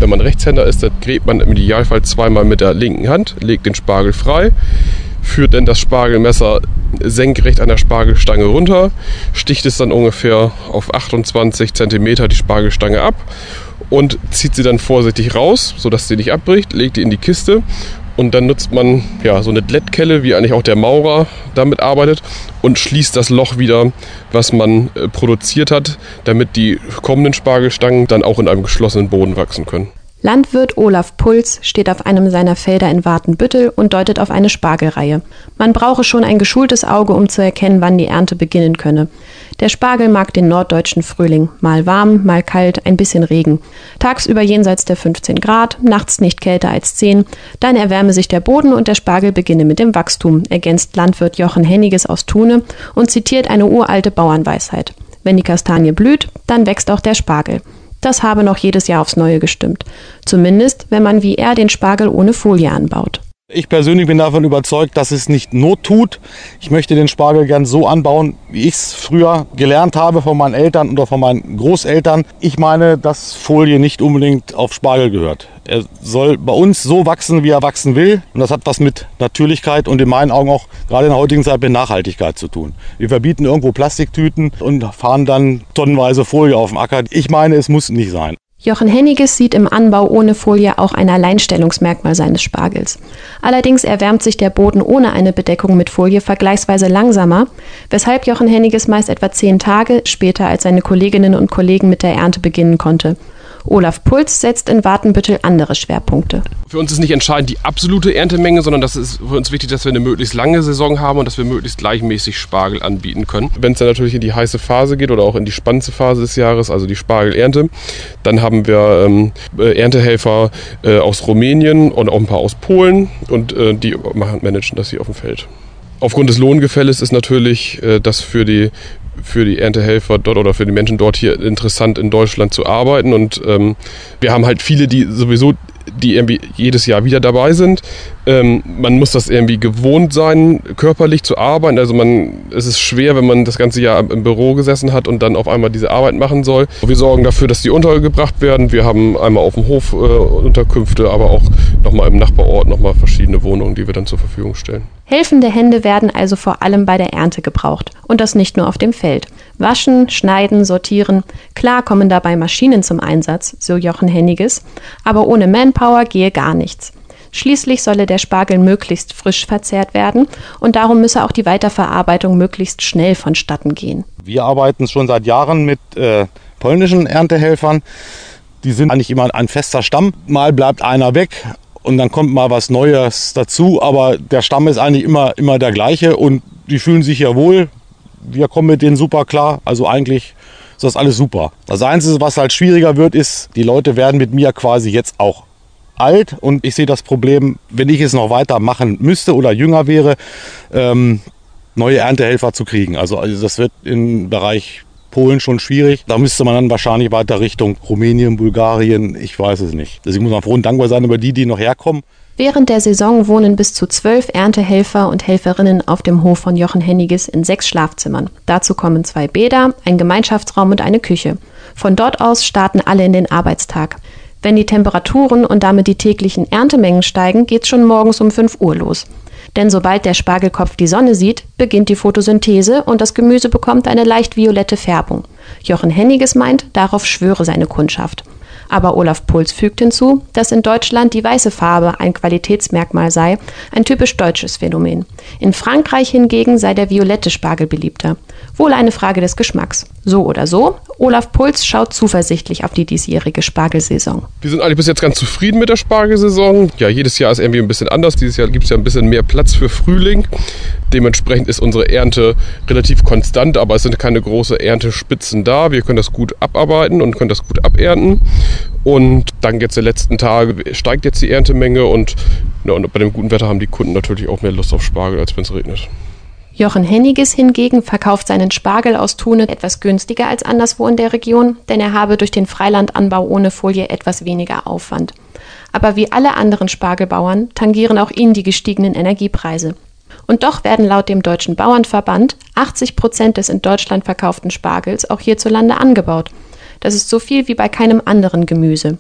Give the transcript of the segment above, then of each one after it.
Wenn man Rechtshänder ist, dann gräbt man im Idealfall zweimal mit der linken Hand, legt den Spargel frei, führt dann das Spargelmesser senkrecht an der Spargelstange runter, sticht es dann ungefähr auf 28 cm die Spargelstange ab und zieht sie dann vorsichtig raus, sodass sie nicht abbricht, legt die in die Kiste und dann nutzt man so eine Glättkelle, wie eigentlich auch der Maurer damit arbeitet, und schließt das Loch wieder, was man produziert hat, damit die kommenden Spargelstangen dann auch in einem geschlossenen Boden wachsen können. Landwirt Olaf Pulz steht auf einem seiner Felder in Watenbüttel und deutet auf eine Spargelreihe. Man brauche schon ein geschultes Auge, um zu erkennen, wann die Ernte beginnen könne. Der Spargel mag den norddeutschen Frühling. Mal warm, mal kalt, ein bisschen Regen. Tagsüber jenseits der 15 Grad, nachts nicht kälter als 10. Dann erwärme sich der Boden und der Spargel beginne mit dem Wachstum, ergänzt Landwirt Jochen Henniges aus Thune und zitiert eine uralte Bauernweisheit. Wenn die Kastanie blüht, dann wächst auch der Spargel. Das habe noch jedes Jahr aufs Neue gestimmt. Zumindest, wenn man wie er den Spargel ohne Folie anbaut. Ich persönlich bin davon überzeugt, dass es nicht Not tut. Ich möchte den Spargel gern so anbauen, wie ich es früher gelernt habe von meinen Eltern oder von meinen Großeltern. Ich meine, dass Folie nicht unbedingt auf Spargel gehört. Er soll bei uns so wachsen, wie er wachsen will. Und das hat was mit Natürlichkeit und in meinen Augen auch gerade in der heutigen Zeit mit Nachhaltigkeit zu tun. Wir verbieten irgendwo Plastiktüten und fahren dann tonnenweise Folie auf dem Acker. Ich meine, es muss nicht sein. Jochen Henniges sieht im Anbau ohne Folie auch ein Alleinstellungsmerkmal seines Spargels. Allerdings erwärmt sich der Boden ohne eine Bedeckung mit Folie vergleichsweise langsamer, weshalb Jochen Henniges meist etwa 10 Tage später als seine Kolleginnen und Kollegen mit der Ernte beginnen konnte. Olaf Pulz setzt in Watenbüttel andere Schwerpunkte. Für uns ist nicht entscheidend die absolute Erntemenge, sondern das ist für uns wichtig, dass wir eine möglichst lange Saison haben und dass wir möglichst gleichmäßig Spargel anbieten können. Wenn es dann natürlich in die heiße Phase geht oder auch in die spannendste Phase des Jahres, also die Spargelernte, dann haben wir Erntehelfer aus Rumänien und auch ein paar aus Polen und die managen das hier auf dem Feld. Aufgrund des Lohngefälles ist natürlich das für die Erntehelfer dort oder für die Menschen dort hier interessant in Deutschland zu arbeiten und wir haben halt viele, die irgendwie jedes Jahr wieder dabei sind. Man muss das irgendwie gewohnt sein, körperlich zu arbeiten. Also es ist schwer, wenn man das ganze Jahr im Büro gesessen hat und dann auf einmal diese Arbeit machen soll. Wir sorgen dafür, dass die untergebracht werden. Wir haben einmal auf dem Hof Unterkünfte, aber auch nochmal im Nachbarort nochmal verschiedene Wohnungen, die wir dann zur Verfügung stellen. Helfende Hände werden also vor allem bei der Ernte gebraucht. Und das nicht nur auf dem Feld. Waschen, schneiden, sortieren. Klar kommen dabei Maschinen zum Einsatz, so Jochen Henniges. Aber ohne Manpower gehe gar nichts. Schließlich solle der Spargel möglichst frisch verzehrt werden und darum müsse auch die Weiterverarbeitung möglichst schnell vonstatten gehen. Wir arbeiten schon seit Jahren mit polnischen Erntehelfern. Die sind eigentlich immer ein fester Stamm. Mal bleibt einer weg und dann kommt mal was Neues dazu. Aber der Stamm ist eigentlich immer der gleiche und die fühlen sich ja wohl. Wir kommen mit denen super klar. Also eigentlich ist das alles super. Das Einzige, was halt schwieriger wird, ist, die Leute werden mit mir quasi jetzt auch alt und ich sehe das Problem, wenn ich es noch weiter machen müsste oder jünger wäre, neue Erntehelfer zu kriegen. Also das wird im Bereich Polen schon schwierig. Da müsste man dann wahrscheinlich weiter Richtung Rumänien, Bulgarien, ich weiß es nicht. Deswegen muss man froh und dankbar sein über die noch herkommen. Während der Saison wohnen bis zu 12 Erntehelfer und Helferinnen auf dem Hof von Jochen Henniges in 6 Schlafzimmern. Dazu kommen 2 Bäder, ein Gemeinschaftsraum und eine Küche. Von dort aus starten alle in den Arbeitstag. Wenn die Temperaturen und damit die täglichen Erntemengen steigen, geht's schon morgens um 5 Uhr los. Denn sobald der Spargelkopf die Sonne sieht, beginnt die Photosynthese und das Gemüse bekommt eine leicht violette Färbung. Jochen Henniges meint, darauf schwöre seine Kundschaft. Aber Olaf Pulz fügt hinzu, dass in Deutschland die weiße Farbe ein Qualitätsmerkmal sei, ein typisch deutsches Phänomen. In Frankreich hingegen sei der violette Spargel beliebter. Wohl eine Frage des Geschmacks. So oder so, Olaf Pulz schaut zuversichtlich auf die diesjährige Spargelsaison. Wir sind eigentlich bis jetzt ganz zufrieden mit der Spargelsaison. Ja, jedes Jahr ist irgendwie ein bisschen anders. Dieses Jahr gibt es ja ein bisschen mehr Platz für Frühling. Dementsprechend ist unsere Ernte relativ konstant, aber es sind keine großen Erntespitzen da. Wir können das gut abarbeiten und können das gut abernten. Und dann jetzt die letzten Tage steigt jetzt die Erntemenge und bei dem guten Wetter haben die Kunden natürlich auch mehr Lust auf Spargel, als wenn es regnet. Jochen Henniges hingegen verkauft seinen Spargel aus Thune etwas günstiger als anderswo in der Region, denn er habe durch den Freilandanbau ohne Folie etwas weniger Aufwand. Aber wie alle anderen Spargelbauern tangieren auch ihn die gestiegenen Energiepreise. Und doch werden laut dem Deutschen Bauernverband 80% des in Deutschland verkauften Spargels auch hierzulande angebaut. Das ist so viel wie bei keinem anderen Gemüse.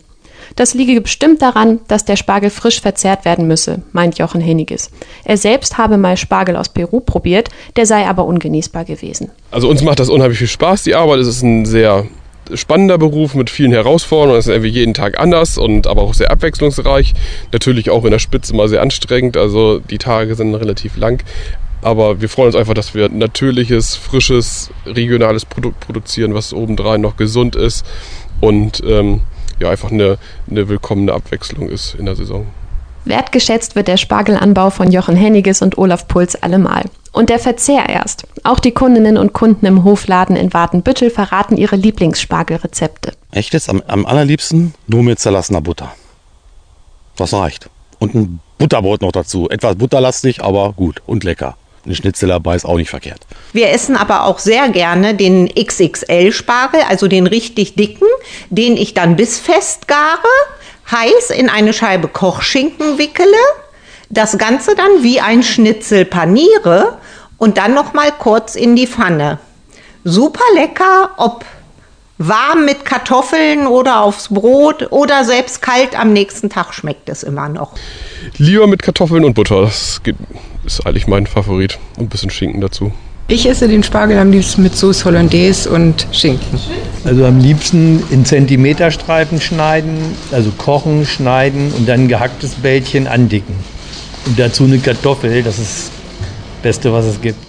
Das liege bestimmt daran, dass der Spargel frisch verzehrt werden müsse, meint Jochen Henniges. Er selbst habe mal Spargel aus Peru probiert, der sei aber ungenießbar gewesen. Also uns macht das unheimlich viel Spaß, die Arbeit. Es ist ein sehr spannender Beruf mit vielen Herausforderungen. Es ist irgendwie jeden Tag anders und aber auch sehr abwechslungsreich. Natürlich auch in der Spitze mal sehr anstrengend. Also die Tage sind relativ lang. Aber wir freuen uns einfach, dass wir natürliches, frisches, regionales Produkt produzieren, was obendrein noch gesund ist und einfach eine willkommene Abwechslung ist in der Saison. Wertgeschätzt wird der Spargelanbau von Jochen Henniges und Olaf Puls allemal. Und der Verzehr erst. Auch die Kundinnen und Kunden im Hofladen in Watenbüttel verraten ihre Lieblingsspargelrezepte. Echt jetzt am allerliebsten nur mit zerlassener Butter. Das reicht. Und ein Butterbrot noch dazu. Etwas butterlastig, aber gut und lecker. Eine Schnitzel dabei ist auch nicht verkehrt. Wir essen aber auch sehr gerne den XXL-Spargel, also den richtig dicken, den ich dann bissfest gare, heiß in eine Scheibe Kochschinken wickele, das Ganze dann wie ein Schnitzel paniere und dann noch mal kurz in die Pfanne. Super lecker, ob warm mit Kartoffeln oder aufs Brot oder selbst kalt am nächsten Tag schmeckt es immer noch. Lieber mit Kartoffeln und Butter, ist eigentlich mein Favorit. Und ein bisschen Schinken dazu. Ich esse den Spargel am liebsten mit Sauce Hollandaise und Schinken. Also am liebsten in Zentimeterstreifen schneiden, also kochen, schneiden und dann ein gehacktes Bällchen andicken. Und dazu eine Kartoffel, das ist das Beste, was es gibt.